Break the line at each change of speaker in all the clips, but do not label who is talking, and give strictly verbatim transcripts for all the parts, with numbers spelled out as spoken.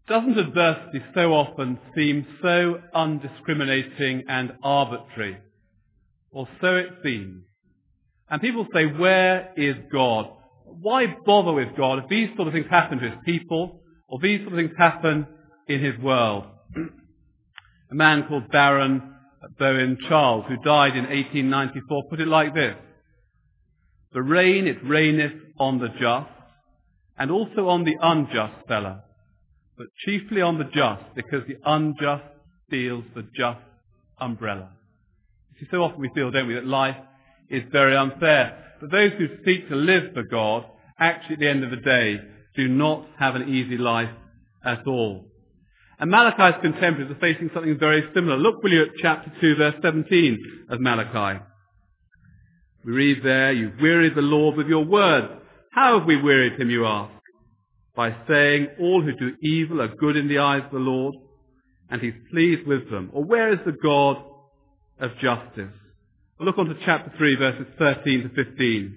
Doesn't adversity so often seem so undiscriminating and arbitrary? Or so it seems. And people say, where is God? Why bother with God if these sort of things happen to his people, or these sort of things happen in his world? A man called Baron Bowen Charles, who died in eighteen ninety-four, put it like this: the rain, it raineth on the just, and also on the unjust fellow, but chiefly on the just, because the unjust steals the just umbrella. You see, so often we feel, don't we, that life is very unfair. But those who seek to live for God, actually at the end of the day, do not have an easy life at all. And Malachi's contemporaries are facing something very similar. Look, will you, at chapter two, verse seventeen of Malachi. We read there, you've wearied the Lord with your words. How have we wearied him, you ask? By saying, all who do evil are good in the eyes of the Lord, and he's pleased with them. Or where is the God of justice? Well, look on to chapter three, verses thirteen to fifteen.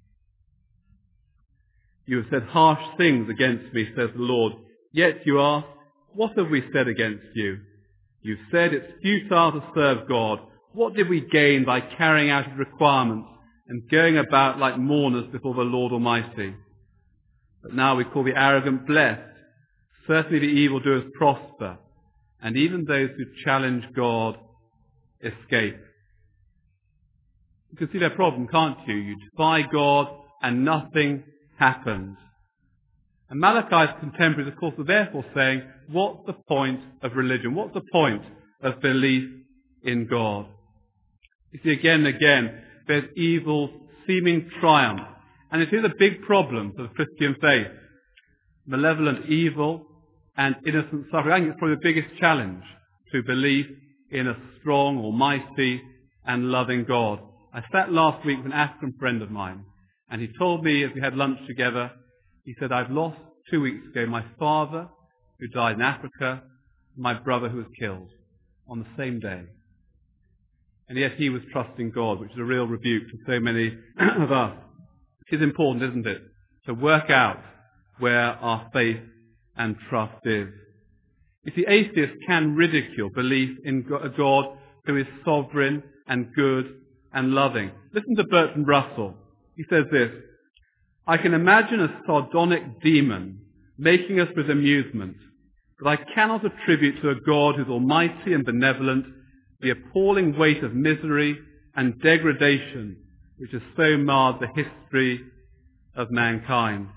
You have said harsh things against me, says the Lord. Yet you ask, what have we said against you? You've said it's futile to serve God. What did we gain by carrying out his requirements and going about like mourners before the Lord Almighty? But now we call the arrogant blessed. Certainly the evildoers prosper, and even those who challenge God escape. You can see their problem, can't you? You defy God and nothing happens. And Malachi's contemporaries, of course, are therefore saying, what's the point of religion? What's the point of belief in God? You see, again and again, there's evil's seeming triumph. And it is a big problem for the Christian faith. Malevolent evil and innocent suffering. I think it's probably the biggest challenge to belief in a strong, almighty, and loving God. I sat last week with an African friend of mine, and he told me as we had lunch together, he said, I've lost two weeks ago my father, who died in Africa, and my brother who was killed on the same day. And yet he was trusting God, which is a real rebuke to so many of us. It is important, isn't it, to work out where our faith and trust is. You see, atheists can ridicule belief in a God who is sovereign and good and loving. Listen to Bertrand Russell. He says this, I can imagine a sardonic demon making us with amusement, but I cannot attribute to a God who is almighty and benevolent the appalling weight of misery and degradation which has so marred the history of mankind.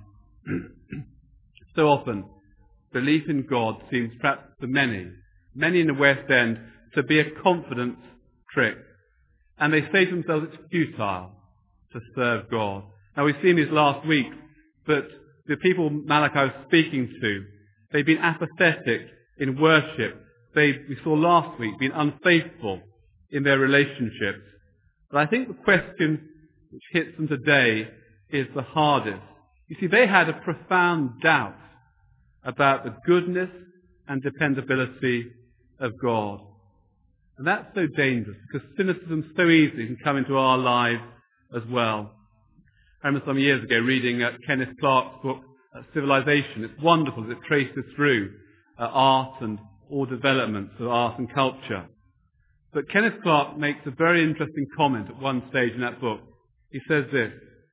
So often, belief in God seems perhaps to many, many in the West End, to be a confidence trick. And they say to themselves it's futile to serve God. Now we've seen this last week, but the people Malachi was speaking to, they've been apathetic in worship. They, we saw last week, been unfaithful in their relationships. But I think the question which hits them today is the hardest. You see, they had a profound doubt about the goodness and dependability of God. And that's so dangerous because cynicism so easily can come into our lives as well. I remember some years ago reading uh, Kenneth Clark's book, uh, Civilization. It's wonderful as it traces through uh, art and all developments of art and culture. But Kenneth Clark makes a very interesting comment at one stage in that book. He says this,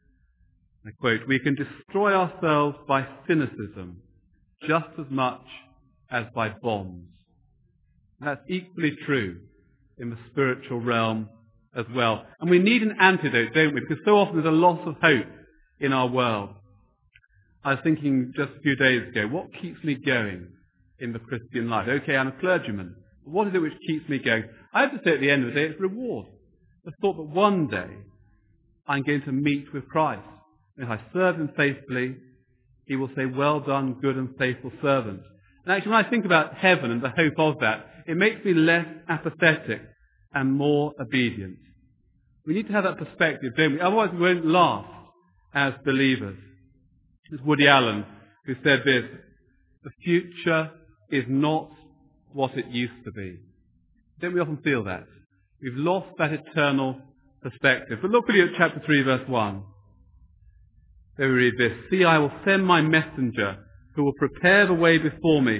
I quote, we can destroy ourselves by cynicism just as much as by bombs. And that's equally true in the spiritual realm as well. And we need an antidote, don't we? Because so often there's a loss of hope in our world. I was thinking just a few days ago, what keeps me going in the Christian life? Okay, I'm a clergyman. But what is it which keeps me going? I have to say at the end of the day, it's reward. The thought that one day I'm going to meet with Christ. And if I serve him faithfully, he will say, well done, good and faithful servant. And actually, when I think about heaven and the hope of that, it makes me less apathetic and more obedient. We need to have that perspective, don't we? Otherwise we won't last as believers. It's Woody Allen who said this, the future is not what it used to be. Don't we often feel that? We've lost that eternal perspective. But look with you at chapter three, verse one. There we read this, see, I will send my messenger who will prepare the way before me.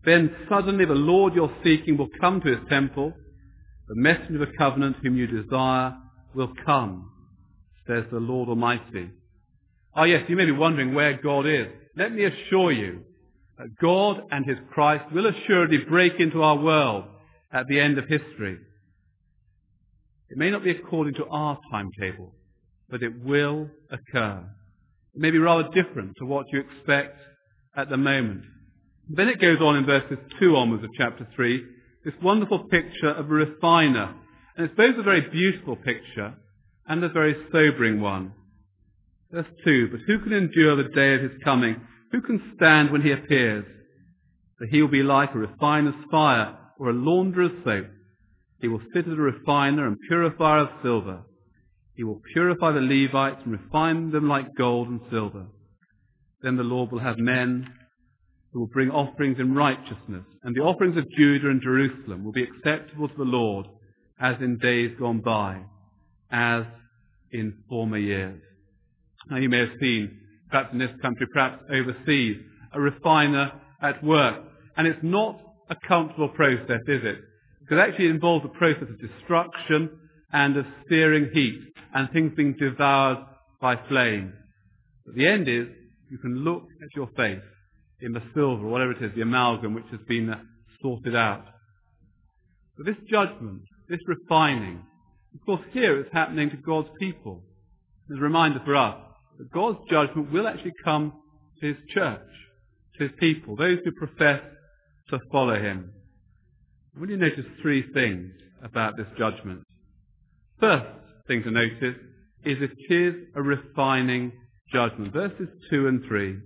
Then suddenly the Lord you're seeking will come to his temple. The messenger of the covenant whom you desire will come, says the Lord Almighty. Ah, yes, you may be wondering where God is. Let me assure you that God and his Christ will assuredly break into our world at the end of history. It may not be according to our timetable, but it will occur. It may be rather different to what you expect at the moment. Then it goes on in verses two onwards of chapter three, this wonderful picture of a refiner. And it's both a very beautiful picture and a very sobering one. Verse two, but who can endure the day of his coming? Who can stand when he appears? For he will be like a refiner's fire or a launderer's soap. He will sit as a refiner and purifier of silver. He will purify the Levites and refine them like gold and silver. Then the Lord will have men who will bring offerings in righteousness, and the offerings of Judah and Jerusalem will be acceptable to the Lord, as in days gone by, as in former years. Now you may have seen, perhaps in this country, perhaps overseas, a refiner at work. And it's not a comfortable process, is it? Because actually it involves a process of destruction and of searing heat and things being devoured by flame. But the end is, you can look at your face in the silver, or whatever it is, the amalgam which has been uh, sorted out. But this judgment, this refining, of course here it's happening to God's people. There's a reminder for us that God's judgment will actually come to his church, to his people, those who profess to follow him. I want you to notice three things about this judgment. First thing to notice is it is a refining judgment. Verses two and three.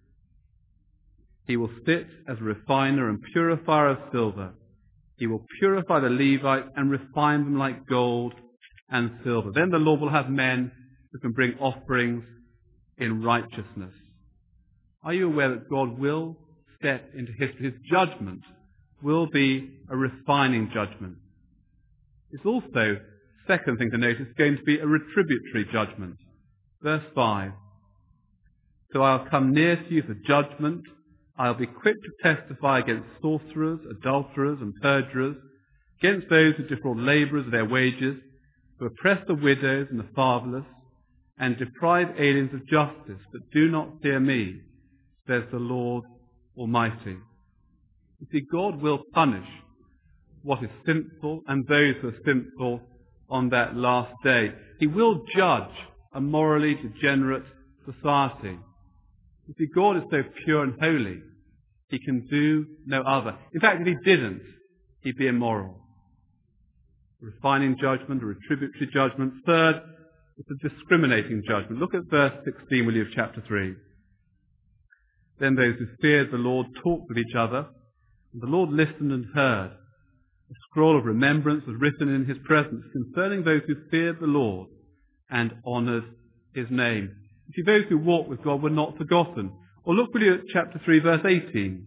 He will sit as a refiner and purifier of silver. He will purify the Levites and refine them like gold and silver. Then the Lord will have men who can bring offerings in righteousness. Are you aware that God will step into history? His judgment will be a refining judgment. It's also, second thing to notice, going to be a retributory judgment. Verse five. So I'll come near to you for judgment. I'll be quick to testify against sorcerers, adulterers and perjurers, against those who defraud labourers of their wages, who oppress the widows and the fatherless, and deprive aliens of justice, but do not fear me, says the Lord Almighty. You see, God will punish what is sinful and those who are sinful on that last day. He will judge a morally degenerate society. You see, God is so pure and holy, he can do no other. In fact, if he didn't, he'd be immoral. A refining judgment, a retributory judgment. Third, it's a discriminating judgment. Look at verse sixteen, will you, of chapter three. Then those who feared the Lord talked with each other, and the Lord listened and heard. A scroll of remembrance was written in his presence concerning those who feared the Lord and honoured his name. You see, those who walked with God were not forgotten. Or look, will you, at chapter three, verse eighteen.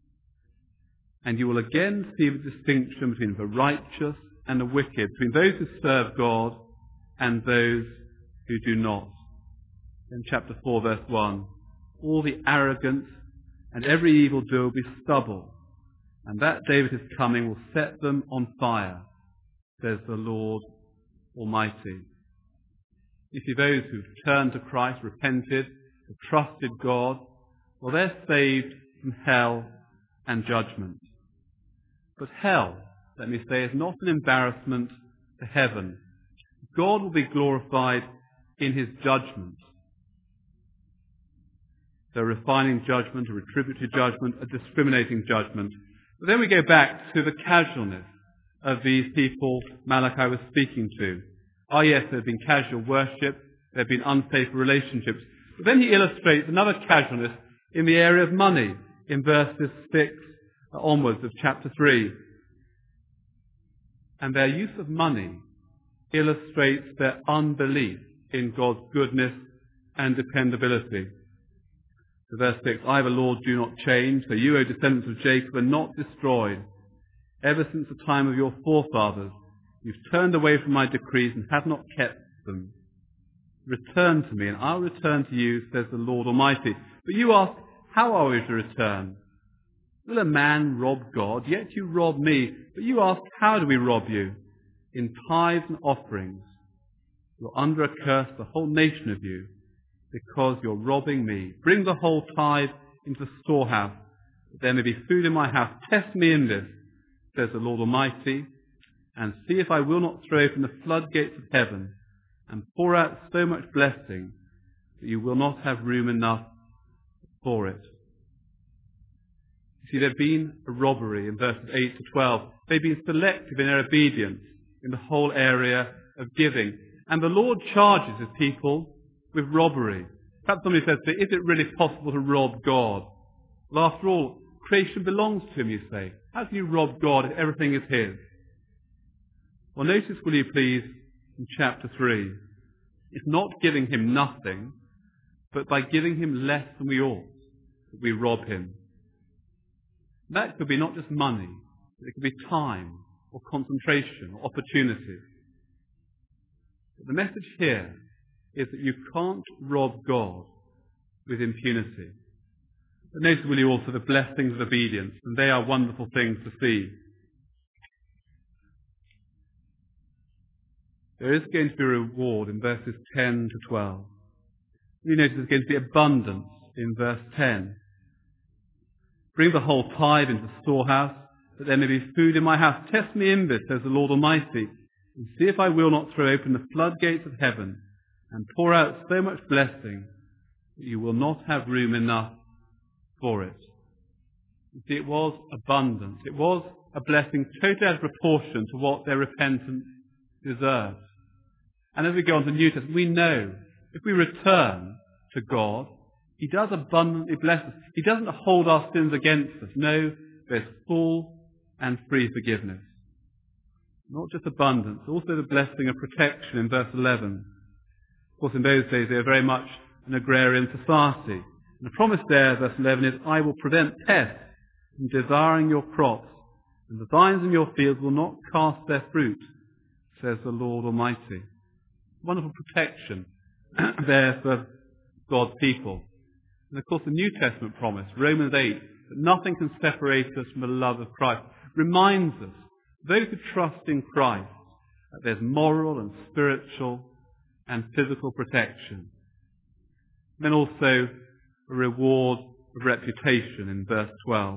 And you will again see the distinction between the righteous and the wicked, between those who serve God and those who do not. In chapter four, verse one, all the arrogance and every evildoer will be stubble, and that day that is coming will set them on fire, says the Lord Almighty. You see, those who've turned to Christ, repented, have trusted God, well, they're saved from hell and judgment. But hell, let me say, is not an embarrassment to heaven. God will be glorified in his judgment. So a refining judgment, a retributory judgment, a discriminating judgment. But then we go back to the casualness of these people Malachi was speaking to. Ah, yes, there have been casual worship, there have been unfaithful relationships. But then he illustrates another casualness in the area of money in verses six onwards of chapter three. And their use of money illustrates their unbelief in God's goodness and dependability. So verse six, I, the Lord, do not change, so you, O descendants of Jacob, are not destroyed. Ever since the time of your forefathers, you've turned away from my decrees and have not kept them. Return to me, and I'll return to you, says the Lord Almighty. But you ask, how are we to return? Will a man rob God? Yet you rob me. But you ask, how do we rob you? In tithes and offerings. You're under a curse, the whole nation of you, because you're robbing me. Bring the whole tithe into the storehouse, that there may be food in my house. Test me in this, says the Lord Almighty, and see if I will not throw open the floodgates of heaven and pour out so much blessing that you will not have room enough for it. You see, there'd been a robbery in verses eight to twelve. They'd been selective in their obedience in the whole area of giving. And the Lord charges his people with robbery. Perhaps somebody says, is it really possible to rob God? Well, after all, creation belongs to him, you say. How can you rob God if everything is his? Well, notice, will you please, in chapter three, it's not giving him nothing, but by giving him less than we ought, that we rob him. That could be not just money, but it could be time or concentration or opportunity. But the message here is that you can't rob God with impunity. But notice, will you, also the blessings of obedience, and they are wonderful things to see. There is going to be a reward in verses ten to twelve. You notice there's going to be abundance in verse ten. Bring the whole tithe into the storehouse, that there may be food in my house. Test me in this, says the Lord Almighty, and see if I will not throw open the floodgates of heaven and pour out so much blessing that you will not have room enough for it. You see, it was abundant. It was a blessing totally out of proportion to what their repentance deserved. And as we go on to the New Testament, we know if we return to God, he does abundantly bless us. He doesn't hold our sins against us. No, there's full and free forgiveness. Not just abundance, also the blessing of protection in verse eleven. Of course, in those days, they were very much an agrarian society. And the promise there, verse eleven, is, I will prevent pests from devouring your crops, and the vines in your fields will not cast their fruit, says the Lord Almighty. Wonderful protection there for God's people. And of course, the New Testament promise, Romans eight, that nothing can separate us from the love of Christ, reminds us, those who trust in Christ, that there's moral and spiritual and physical protection. Then also a reward of reputation in verse twelve.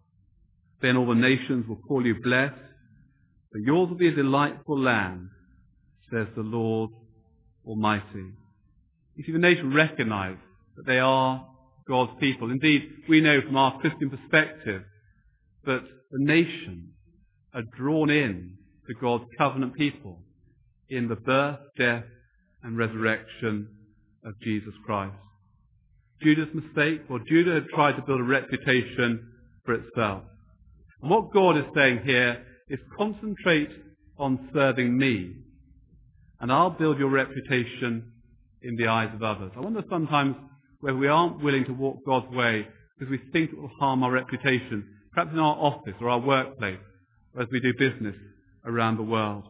Then all the nations will call you blessed, for yours will be a delightful land, says the Lord Almighty. You see, the nation recognize that they are God's people. Indeed, we know from our Christian perspective that the nations are drawn in to God's covenant people in the birth, death, and resurrection of Jesus Christ. Judah's mistake? Well, Judah had tried to build a reputation for itself. And what God is saying here is concentrate on serving me, and I'll build your reputation in the eyes of others. I wonder sometimes whether we aren't willing to walk God's way because we think it will harm our reputation, perhaps in our office or our workplace, or as we do business around the world.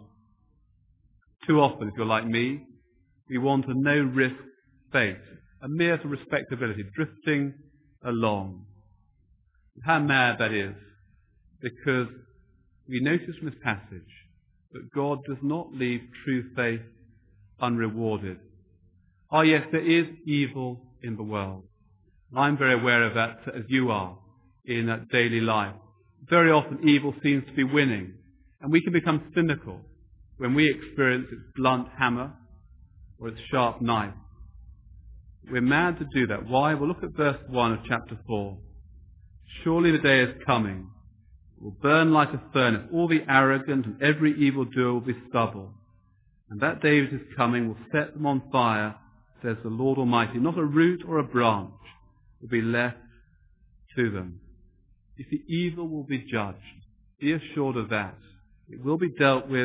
Too often, if you're like me, we want a no-risk faith, a mere respectability, drifting along. How mad that is, because we notice from this passage that God does not leave true faith unrewarded. Oh yes, there is evil in the world. I'm very aware of that, as you are, in uh, daily life. Very often evil seems to be winning, and we can become cynical when we experience its blunt hammer or its sharp knife. We're mad to do that. Why? Well, look at verse one of chapter four. Surely the day is coming. It will burn like a furnace. All the arrogant and every evildoer will be stubble. And that day that is coming will set them on fire, says the Lord Almighty. Not a root or a branch will be left to them. You see, evil will be judged. Be assured of that. It will be dealt with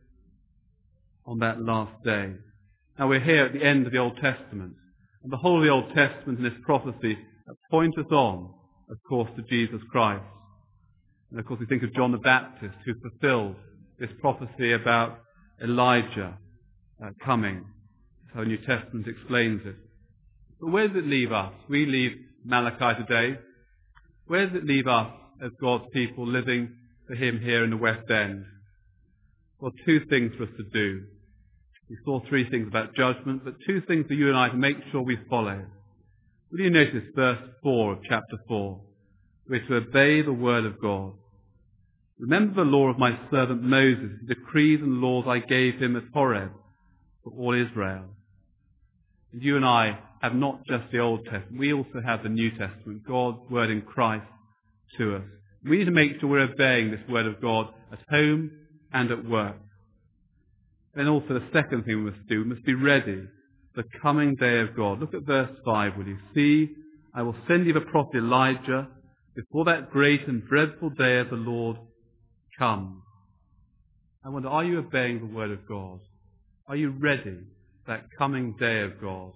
on that last day. Now we're here at the end of the Old Testament. And the whole of the Old Testament and this prophecy point us on, of course, to Jesus Christ. And of course we think of John the Baptist, who fulfilled this prophecy about Elijah uh, coming. That's how the New Testament explains it. But where does it leave us? We leave Malachi today. Where does it leave us as God's people living for him here in the West End? Well, two things for us to do. We saw three things about judgment, but two things for you and I to make sure we follow. Will you notice verse four of chapter four? We're to obey the word of God. Remember the law of my servant Moses, the decrees and laws I gave him at Horeb for all Israel. And you and I have not just the Old Testament, we also have the New Testament, God's word in Christ to us. We need to make sure we're obeying this word of God at home and at work. Then also the second thing we must do, we must be ready for the coming day of God. Look at verse five, will you? See, I will send you the prophet Elijah before that great and dreadful day of the Lord comes. I wonder, are you obeying the word of God? Are you ready for that coming day of God?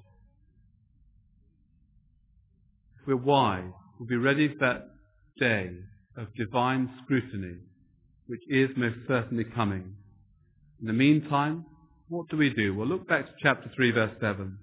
If we're wise, we'll be ready for that day of divine scrutiny, which is most certainly coming. In the meantime, what do we do? Well, look back to chapter three, verse seven.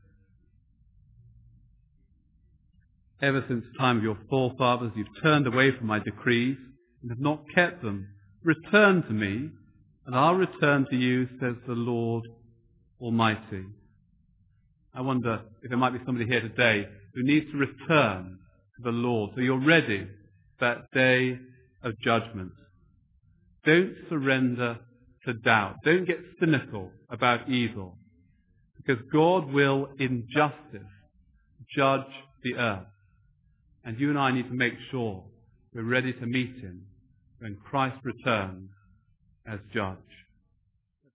Ever since the time of your forefathers, you've turned away from my decrees and have not kept them. Return to me, and I'll return to you, says the Lord Almighty. I wonder if there might be somebody here today who needs to return to the Lord, so you're ready for that day of judgment. Don't surrender to doubt. Don't get cynical about evil, because God will, in justice, judge the earth. And you and I need to make sure we're ready to meet him when Christ returns as judge.